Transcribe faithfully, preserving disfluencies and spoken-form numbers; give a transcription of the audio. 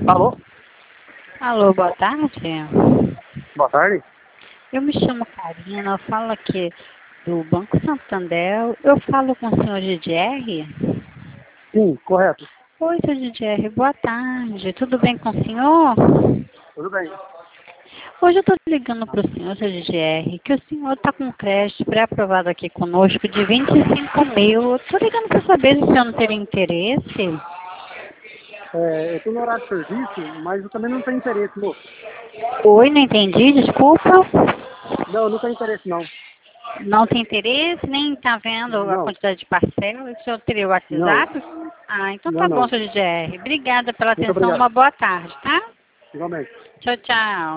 Alô? Alô, boa tarde. Boa tarde. Eu me chamo Karina, eu falo aqui do Banco Santander. Eu falo com o senhor G D R? Sim, correto. Oi, senhor G D R, boa tarde. Tudo bem com o senhor? Tudo bem. Hoje eu estou ligando para o senhor, senhor G D R, que o senhor está com um crédito pré-aprovado aqui conosco de vinte e cinco mil. Estou ligando para saber se o senhor não teria interesse. É, eu estou no horário de serviço, mas eu também não tenho interesse, moço. Oi, não entendi, desculpa. Não, não tenho interesse, não. Não tem interesse, nem está vendo a Não, quantidade de parcelas. O senhor teria o não, WhatsApp? Ah, então não, tá bom, não. senhor G D R. Obrigada pela Muito atenção, obrigado. uma boa tarde, tá? Igualmente. Tchau, tchau.